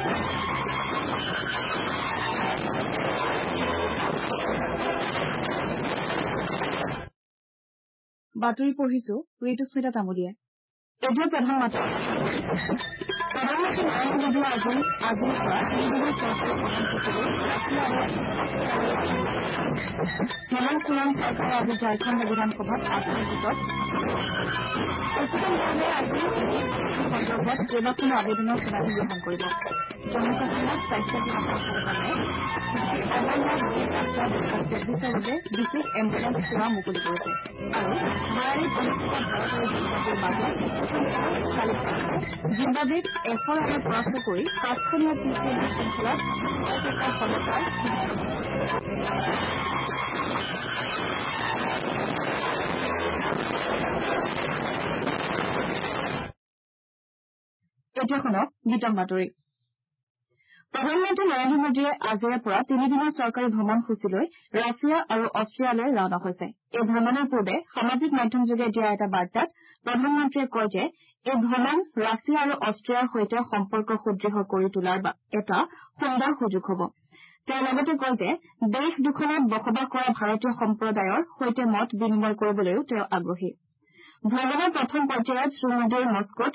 বাতৰি পঢ়িছো ঋতুস্মিতা তামুলীয়ে। এতিয়া প্ৰধানমন্ত্ৰী নৰেন্দ্ৰ মোদীয়ে আজিৰ পৰা তিনিদিনীয়া চৰকাৰী ভ্ৰমণসূচীলৈ ৰাছিয়া আৰু হেমন্ত সোৰেন চৰকাৰে আজি ঝাৰখণ্ড বিধানসভাত আস্থাৰ ভোটত উচ্চতম ন্যায়ালয়ে আজি এই সন্দৰ্ভত কেইবাখনো আবেদনৰ শুনানি গ্ৰহণ কৰিব। জম্মু কাশ্মীৰত স্বাস্থ্য সেৱা সঞ্চালকালয়ে অমৰনাথ দ্বীপ যাত্ৰা 2024 বাবে বিশেষ এম্বুলেন্স সেৱা মুকলি কৰিছে আৰু হাৰাৰীত অনুষ্ঠিত ভাৰত আৰু জিম্বাবৱেৰ মাজত কালি জিম্বাবৱেক 100 ৰানত পৰাস্ত কৰি 5খনীয়া টি20 শৃংখলাত সমতাৰ এতিয়া শুনক বিতং বাতৰি। প্ৰধানমন্ত্ৰী নৰেন্দ্ৰ মোদীয়ে আজিৰে পৰা তিনিদিনীয়া চৰকাৰী ভ্ৰমণসূচীলৈ ৰাছিয়া আৰু অষ্ট্ৰিয়ালৈ ৰাওনা হৈছে। এই ভ্ৰমণৰ পূৰ্বে সামাজিক মাধ্যমযোগে দিয়া এটা বাৰ্তাত প্ৰধানমন্ত্ৰীয়ে কয় যে এই ভ্ৰমণ ৰাছিয়া আৰু অষ্ট্ৰিয়াৰ সৈতে সম্পৰ্ক সুদৃঢ় কৰি তোলাৰ এটা সুন্দৰ সুযোগ হ'ব। তেওঁ লগতে কয় যে দেশ দুখনত বসবাস কৰা ভাৰতীয় সম্প্ৰদায়ৰ সৈতে মত বিনিময় কৰিবলৈও তেওঁ আগ্ৰহী। ভ্ৰমণৰ প্ৰথম পৰ্যায়ত শ্ৰীমোদীয়ে মস্কোত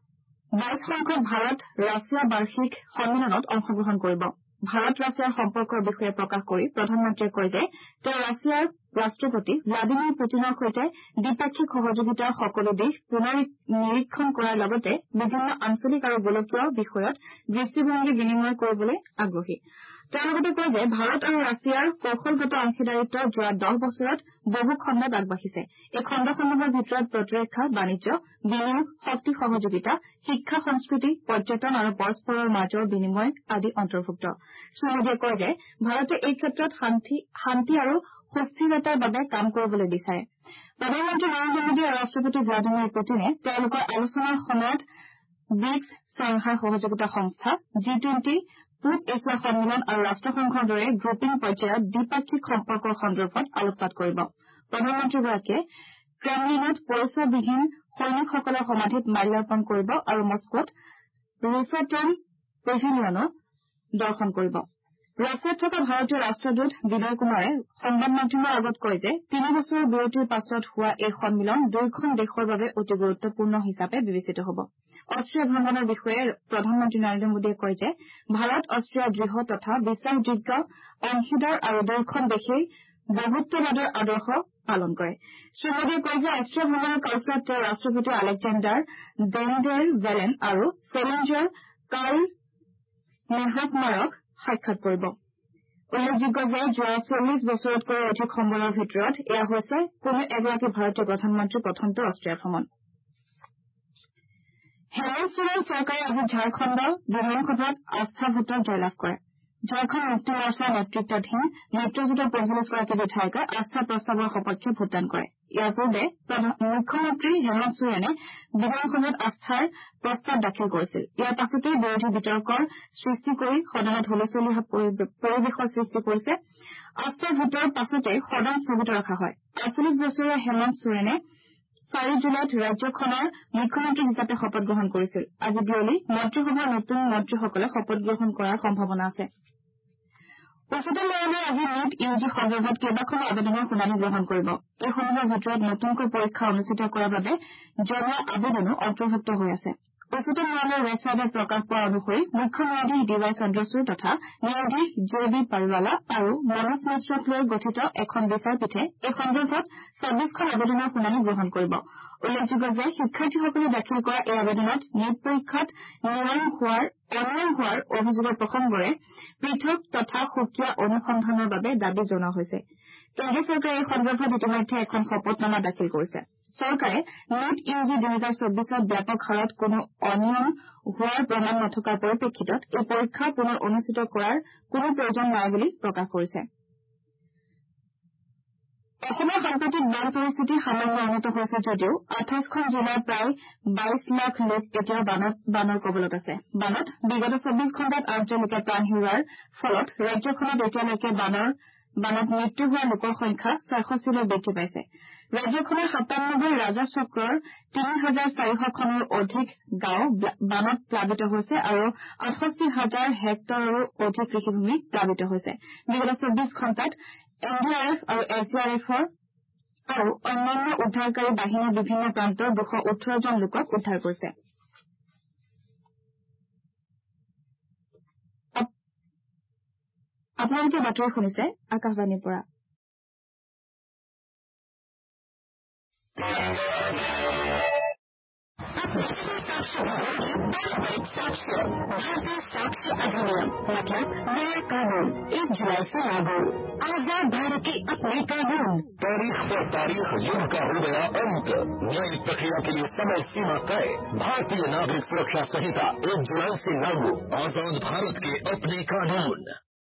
22 সংখ্যক ভাৰত ৰাছিয়া বাৰ্ষিক সন্মিলনত অংশগ্ৰহণ কৰিব। ভাৰত ৰাছিয়াৰ সম্পৰ্কৰ বিষয়ে প্ৰকাশ কৰি প্ৰধানমন্ত্ৰীয়ে কয় যে তেওঁ ৰাছিয়াৰ ৰাষ্ট্ৰপতি ভ্লাডিমিৰ পুটিনৰ সৈতে দ্বিপাক্ষিক সহযোগিতাৰ সকলো দিশ পুনৰ নিৰীক্ষণ কৰাৰ লগতে বিভিন্ন আঞ্চলিক আৰু গোলকীয় বিষয়ত দৃষ্টিভংগী বিনিময় কৰিবলৈ আগ্ৰহী। তেওঁ লগতে কয় যে ভাৰত আৰু ৰাছিয়াৰ কৌশলগত অংশীদাৰিত্ব যোৱা 10 বছৰত বহু খণ্ডত আগবাঢ়িছে। এই খণ্ডসমূহৰ ভিতৰত প্ৰতিৰক্ষা, বাণিজ্য, বিনিয়োগ, শক্তি সহযোগিতা, শিক্ষা, সংস্কৃতি, পৰ্যটন আৰু পৰস্পৰৰ মাজৰ বিনিময় আদি অন্তৰ্ভুক্ত। শ্ৰীমোদীয়ে কয় যে ভাৰতে এই ক্ষেত্ৰত শান্তি আৰু সুস্থিৰতাৰ বাবে কাম কৰিবলৈ বিচাৰে। প্ৰধানমন্ত্ৰী নৰেন্দ্ৰ মোদী আৰু ৰাষ্ট্ৰপতি ভ্লাডিমিৰ পুটিনে তেওঁলোকৰ আলোচনাৰ সময়ত ব্ৰিক্স, চাংহাই সহযোগিতা সংস্থা, G20, পূব এছিয়া সন্মিলন আৰু ৰাষ্ট্ৰসংঘৰ দৰে গ্ৰুপিং পৰ্যায়ত দ্বিপাক্ষিক সম্পৰ্কৰ সন্দৰ্ভত আলোকপাত কৰিব। প্ৰধানমন্ত্ৰীগৰাকীয়ে ক্ৰেমলিনত পৰিচয়বিহীন সৈনিকসকলৰ সমাধিত মাল্যাৰ্পণ কৰিব আৰু মস্কোত ৰোছাটম পেভিলিয়নো দৰ্শন কৰিব। ৰাছিয়াত থকা ভাৰতীয় ৰাষ্ট্ৰদূত বিনয় কুমাৰে সংবাদ মাধ্যমৰ আগত কয় যে 3 বছৰৰ বিৰতিৰ পাছত হোৱা এই সন্মিলন দুয়োখন দেশৰ বাবে অতি গুৰুত্বপূৰ্ণ হিচাপে বিবেচিত হ'ব। অষ্ট্ৰিয়া ভ্ৰমণৰ বিষয়ে প্ৰধানমন্ত্ৰী নৰেন্দ্ৰ মোদীয়ে কয় যে ভাৰত অষ্ট্ৰিয়া দৃঢ় তথা বিশ্বাসযোগ্য অংশীদাৰ আৰু দুয়োখন দেশেই বহুত্ববাদৰ আদৰ্শ পালন কৰে। শ্ৰীমোদীয়ে কয় যে অষ্ট্ৰিয়া ভ্ৰমণৰ কালছোৱাত তেওঁ ৰাষ্ট্ৰপতি আলেকজেণ্ডাৰ ডেন ভেলেন আৰু চেলেঞ্জাৰ কাৰ্ল নেহাকমাৰক সাক্ষাৎ কৰিব। উল্লেখযোগ্য যে যোৱা 40 বছৰতকৈও অধিক সময়ৰ ভিতৰত এয়া হৈছে কোনো এগৰাকী ভাৰতীয় প্ৰধানমন্ত্ৰীৰ প্ৰথমটো অষ্ট্ৰিয়া ভ্ৰমণ। হেমন্ত সোৰেন চৰকাৰে আজি ঝাৰখণ্ড বিধানসভাত আস্থা ভোটত জয়লাভ কৰে। ঝাৰখণ্ড মুক্তি মৰ্চাৰ নেতৃত্বাধীন মিত্ৰজোঁটৰ 45গৰাকী বিধায়কে আস্থা প্ৰস্তাৱৰ সপক্ষে ভোটদান কৰে। ইয়াৰ পূৰ্বে মুখ্যমন্ত্ৰী হেমন্ত সোৰেনে বিধানসভাত আস্থাৰ প্ৰস্তাৱ দাখিল কৰিছিল। ইয়াৰ পাছতে বিৰোধী বিতৰ্কৰ সৃষ্টি কৰি সদনত হুলস্থলীয়া পৰিৱেশৰ সৃষ্টি কৰিছে। আস্থাৰ ভোটৰ পাছতে সদন স্থগিত ৰখা হয়। 48 বছৰীয়া হেমন্ত সোৰেনে 4 জুলাইত ৰাজ্যখনৰ মুখ্যমন্ত্ৰী হিচাপে শপত গ্ৰহণ কৰিছিল। আজি বিয়লি মন্ত্ৰীসভাৰ নতুন মন্ত্ৰীসকলে শপত গ্ৰহণ কৰাৰ সম্ভাৱনা আছে। উচ্চতম ন্যায়ালয়ে আজি নীট ইউজি সন্দৰ্ভত কেইবাখনো আবেদনৰ শুনানি গ্ৰহণ কৰিব। এইসমূহৰ ভিতৰত নতুনকৈ পৰীক্ষা অনুষ্ঠিত কৰাৰ বাবে জনোৱা আবেদনো অন্তৰ্ভুক্ত হৈ আছে। উচ্চতম ন্যায়ালয়ৰ ৱেবছাইটত প্ৰকাশ পোৱা অনুসৰি মুখ্য ন্যায়াধীশ DY চন্দ্ৰচূড় তথা ন্যায়াধীশ JB পাৰিৱালা আৰু মনোজ মিশ্ৰক লৈ গঠিত এখন বিচাৰপীঠে এই সন্দৰ্ভত 26খন আবেদনৰ শুনানি গ্ৰহণ কৰিব। উল্লেখযোগ্য যে শিক্ষাৰ্থীসকলে দাখিল কৰা এই আবেদনত নীট পৰীক্ষাত অনিয়ম হোৱাৰ অভিযোগৰ প্ৰসংগৰে পৃথক তথা সুকীয়া অনুসন্ধানৰ বাবে দাবী জনোৱা হৈছে। কেন্দ্ৰীয় চৰকাৰে এই সন্দৰ্ভত ইতিমধ্যে এখন শপতনামা দাখিল কৰিছে। চৰকাৰে নীট ইউজি 2024ত ব্যাপক হাৰত কোনো অনিয়ম হোৱাৰ প্ৰমাণ নথকাৰ পৰিপ্ৰেক্ষিতত এই পৰীক্ষা পুনৰ অনুষ্ঠিত কৰাৰ কোনো প্ৰয়োজন নাই বুলি প্ৰকাশ কৰিছে। অসমৰ সাম্প্ৰতিক বান পৰিস্থিতি সামান্য উন্নত হৈছে যদিও 28খন জিলাৰ প্ৰায় 22 লাখ লোক এতিয়াও বানৰ কবলত আছে। বানত বিগত 24 ঘণ্টাত 8জন লোকে প্ৰাণ হেৰুওৱাৰ ফলত ৰাজ্যখনত এতিয়ালৈকে বানত মৃত্যু হোৱা লোকৰ সংখ্যা 66লৈ বৃদ্ধি পাইছে। ৰাজ্যখনৰ 97 ৰাজহ চক্ৰৰ ৩,৪০০খনৰ অধিক গাঁও বানত প্লাবিত হৈছে আৰু ৬৮,০০০ হেক্টৰৰো অধিক কৃষিভূমি প্লাবিত হৈছে। বিগত ২৪ ঘণ্টাত NDRF আৰু SDRFৰ আৰু অন্যান্য উদ্ধাৰকাৰী বাহিনীৰ বিভিন্ন প্ৰান্তৰ ২১৮ জন লোকক উদ্ধাৰ কৰিছে। আপোনালোকে বাতৰি শুনিছে আকাশবাণীৰ পৰা। अधिनियम मतलब नया कानून 1 जुलाई से लागू। आजाद भारत के अपने कानून। तारीख पर तारीख युग का हो गया अंत। न्यायिक प्रक्रिया के लिए समय सीमा तय। भारतीय नागरिक सुरक्षा संहिता 1 जुलाई से लागू। आजाद भारत के अपने कानून।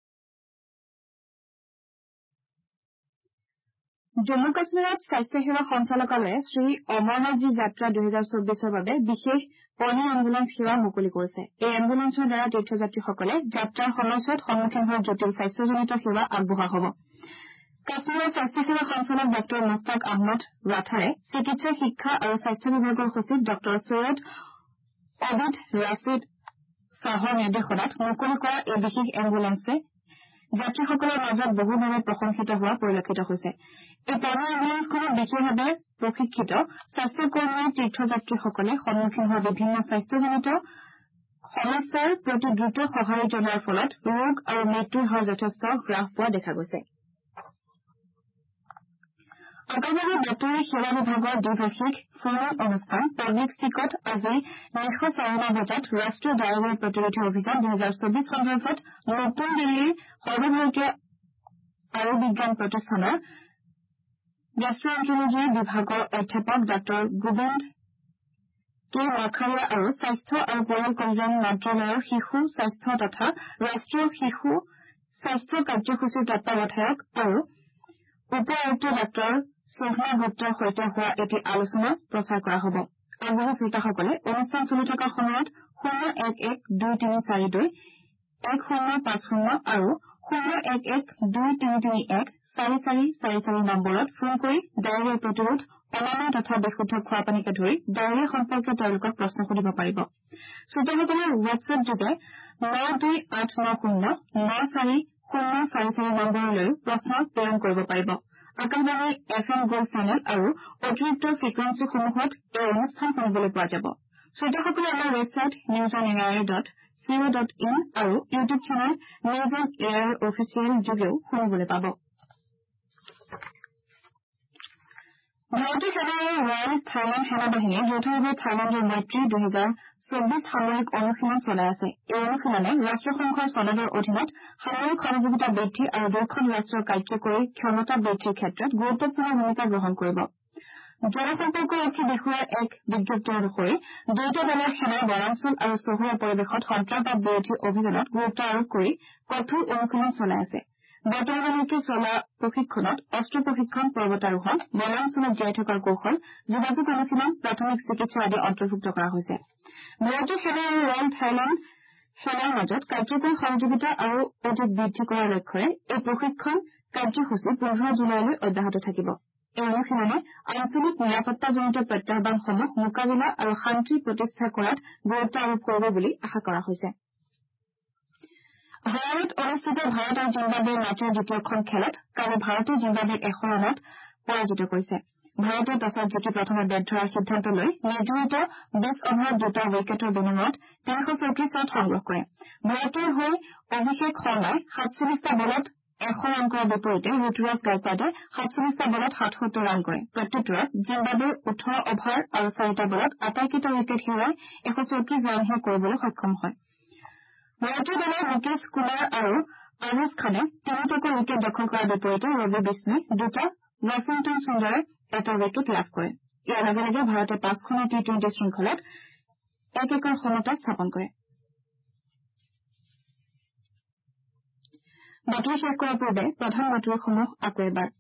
জম্মু কাশ্মীৰত স্বাস্থ্যসেৱা সঞ্চালকালয়ে শ্ৰী অমৰনাথজী যাত্ৰা 2024ৰ বাবে বিশেষ পলি এম্বুলেন্স সেৱা মুকলি কৰিছে। এই এম্বুলেন্সৰ দ্বাৰা তীৰ্থযাত্ৰীসকলে যাত্ৰাৰ সময়ছোৱাত সন্মুখীন হোৱা জটিল স্বাস্থ্যজনিত সেৱা আগবঢ়োৱা হ'ব। কাশ্মীৰৰ স্বাস্থ্যসেৱা সঞ্চালক ডাঃ মুস্তাক আহমদ ৰাথাৰে চিকিৎসা শিক্ষা আৰু স্বাস্থ্য বিভাগৰ সচিব ডাঃ ছৈয়দ অবিদ ৰাছিদ শ্বাহৰ নিৰ্দেশনাত মুকলি কৰা এই বিশেষ এম্বুলেন্সে যাত্ৰীসকলৰ মাজত বহুভাৱে প্ৰশংসিত হোৱা পৰিলক্ষিত হৈছে। এই পলি এম্বুলেন্সখনত বিশেষভাৱে প্ৰশিক্ষিত স্বাস্থ্যকৰ্মী তীৰ্থযাত্ৰীসকলে সন্মুখীন হোৱা বিভিন্ন স্বাস্থ্যজনিত সমস্যাৰ প্ৰতি দ্ৰুত সঁহাৰি জনোৱাৰ ফলত ৰোগ আৰু মৃত্যুৰ হাৰ যথেষ্ট হ্ৰাস পোৱা দেখা গৈছে। আকাশবাণীৰ বাতৰি সেৱা বিভাগৰ দ্বিভাষিক ফোন অনুষ্ঠান পাব্লিক স্পিকত আজি নিশা 4:09 বজাত ৰাষ্ট্ৰীয় ডায়েৰিয়া প্ৰতিৰোধী অভিযান 2024 সন্দৰ্ভত নতুন দিল্লীৰ সৰ্বভাৰতীয় আয়ুৰ্বিজ্ঞান প্ৰতিষ্ঠানৰ গেষ্ট্ৰএন্টাৰলজী বিভাগৰ অধ্যাপক ডাঃ গোবিন্দ কে মাখাৰিয়া আৰু স্বাস্থ্য আৰু পৰিয়াল কল্যাণ মন্ত্ৰালয়ৰ শিশু স্বাস্থ্য তথা ৰাষ্ট্ৰীয় শিশু স্বাস্থ্য কাৰ্যসূচীৰ তত্বাৱধায়ক আৰু উপ আয়ুক্ত ডাঃ শোভনা গুপ্তাৰ সৈতে হোৱা এটি আলোচনা প্ৰচাৰ কৰা হ'ব। আগ্ৰহী শ্ৰোতাসকলে অনুষ্ঠান চলি থকাৰ সময়ত 011-2342 1050 আৰু 011-2331-4444 নম্বৰত ফোন কৰি ডায়েৰিয়া প্ৰতিৰোধ অনাময় তথা বিশুদ্ধ খোৱাপানীকে ধৰি ডায়েৰিয়া সম্পৰ্কে তেওঁলোকক প্ৰশ্ন সুধিব পাৰিব। শ্ৰোতাসকলে হোৱাটছএপ যোগে 92890940044 নম্বৰলৈও প্ৰশ্ন প্ৰেৰণ কৰিব পাৰিব। আকাশবাণীৰ FM গোল্ড চেনেল আৰু অতিৰিক্ত ফ্ৰিকুৱেঞ্চিসমূহত এই অনুষ্ঠান শুনিবলৈ পোৱা যাব। শ্ৰোতাসকলে আমাৰ ৱেবছাইট newsonair.co.in আৰু YouTube channel news on air official যোগেও শুনিবলৈ পাব। ভাৰতীয় সেনা আৰু ৰয়েল থাইলেণ্ড সেনাবাহিনীয়ে যৌথভাৱে থাইলেণ্ডৰ মৈত্ৰী 2024 সামৰিক অনুশীলন চলাই আছে। এই অনুশীলনে ৰাষ্ট্ৰসংঘৰ চনদৰ অধীনত সামৰিক সহযোগিতা বৃদ্ধি আৰু দুয়োখন ৰাষ্ট্ৰৰ কাৰ্যকৰী ক্ষমতা বৃদ্ধিৰ ক্ষেত্ৰত গুৰুত্বপূৰ্ণ ভূমিকা গ্ৰহণ কৰিব। জনসম্পৰ্কৰক্ষী বিষয়াৰ এক বিজ্ঞপ্তি অনুসৰি দুয়োটা দলৰ সেনাই বনাঞ্চল আৰু চহৰীয়া পৰিৱেশত সন্ত্ৰাসবাদ বিৰোধী অভিযানত গুৰুত্ব আৰোপ কৰি কঠোৰ অনুশীলন চলাই আছে। বৰ্তমানলৈকে চলোৱা প্ৰশিক্ষণত অস্ত্ৰ প্ৰশিক্ষণ, পৰ্বতাৰোহণ, বনাঞ্চলত জীয়াই থকাৰ কৌশল, যোগাযোগ অনুশীলন, প্ৰাথমিক চিকিৎসা আদি অন্তৰ্ভুক্ত কৰা হৈছে। ভাৰতীয় সেনা আৰু ৰয়েল থাইলেণ্ড সেনাৰ মাজত কাৰ্যকৰী সহযোগিতা আৰু অধিক বৃদ্ধি কৰাৰ লক্ষ্যৰে এই প্ৰশিক্ষণ কাৰ্যসূচী 15 জুলাইলৈ অব্যাহত থাকিব। এই অনুশীলনে আঞ্চলিক নিৰাপত্তাজনিত প্ৰত্যাহ্বানসমূহ মোকাবিলা আৰু শান্তি প্ৰতিষ্ঠা কৰাত গুৰুত্ব আৰোপ কৰিব বুলি আশা কৰা হৈছে। হাৰাৰেত অনুষ্ঠিত ভাৰত আৰু জিম্বাবৱেৰ মাজৰ দ্বিতীয়খন খেলত কালি ভাৰতে জিম্বাবৱেক 100 ৰানত পৰাজিত কৰিছে। ভাৰতে টছত জিকি প্ৰথমে বেট ধৰাৰ সিদ্ধান্ত লৈ নিৰ্ধাৰিত 20 অভাৰত 2টা উইকেটৰ বিনিময়ত 334 ৰান সংগ্ৰহ কৰে। ভাৰতৰ হৈ অভিষেক শৰ্মাই 47টা বলত 100 ৰান কৰাৰ বিপৰীতে ঋতুৰাজ গায়কোৱাডে 47টা বলত 77 ৰান কৰে। প্ৰত্যুত্তৰত জিম্বাবৱে 18 অভাৰ আৰু 4টা বলত আটাইকেইটা উইকেট হেৰুৱাই 134 ৰানহে কৰিবলৈ সক্ষম হয়। ভাৰতীয় দলৰ মুকেশ কুমাৰ আৰু আৰিজ খানে 3টাকৈ উইকেট দখল কৰাৰ বিপৰীতে ৰবি বিষ্ণুই 2টা, ৱাশ্বিংটন সুন্দৰে 1টা উইকেট লাভ কৰে। ইয়াৰ লগে লগে ভাৰতে 5খনীয়া টি-20 শৃংখলাত 1-1 সমতা স্থাপন কৰে। বাতৰি শেষ কৰাৰ পূৰ্বে প্ৰধান বাতৰিসমূহ আকৌ এবাৰ।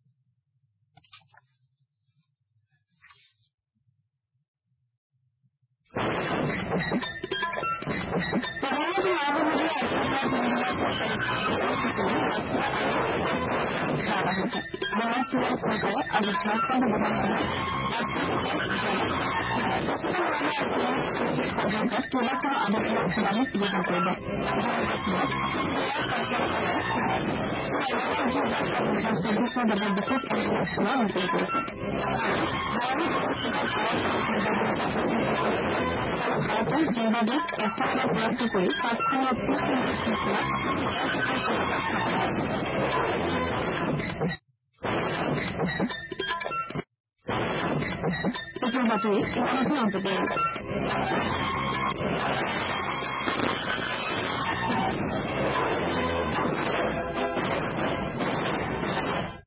প্ৰধানমন্ত্ৰী নৰেন্দ্ৰ মোদীয়ে আজি চৰকাৰে আজি ঝাৰখণ্ড বিধানসভাত কেইবাটাও আবেদনৰ শুনানি গ্ৰহণ কৰিব। চৌবিছৰ বাবে বিশেষ অধিৱেশনৰ মুকলি কৰিছে। ভাৰতে জিম্বাবৱেক 100 পৰাস্ত কৰি 5খনৰ বাতৰি ইমানতে অন্ত পৰিল।